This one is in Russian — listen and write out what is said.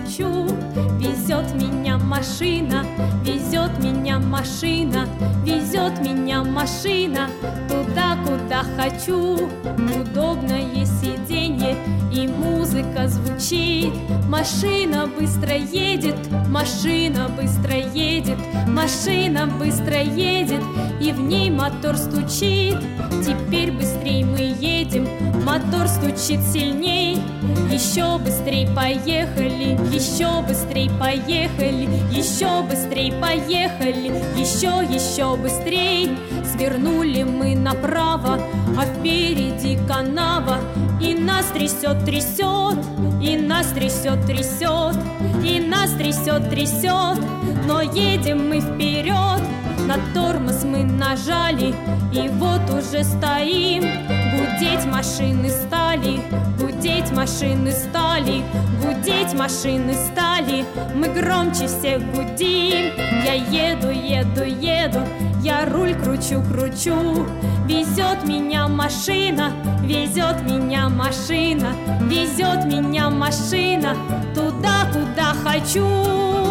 хочу. Везет меня машина, везет меня машина, везет меня машина туда, куда хочу. Удобное сиденье и музыка звучит. Машина быстро едет, машина быстро едет, машина быстро едет, и в ней мотор стучит. Теперь быстрей мы едем, мотор стучит сильней. Еще быстрей поехали, еще быстрей поехали, еще быстрей поехали, еще быстрей. Свернули мы направо, а впереди канава, и нас трясет, трясет, и нас трясет, трясет, и нас трясет, трясет. Но едем мы вперед, на тормоз мы нажали, и вот уже стоим. Гудеть машины стали, гудеть машины стали, гудеть машины стали. Мы громче всех гудим. Я еду, еду, еду, я руль кручу, кручу. Везет меня машина, везет меня машина, везет меня машина туда, куда хочу.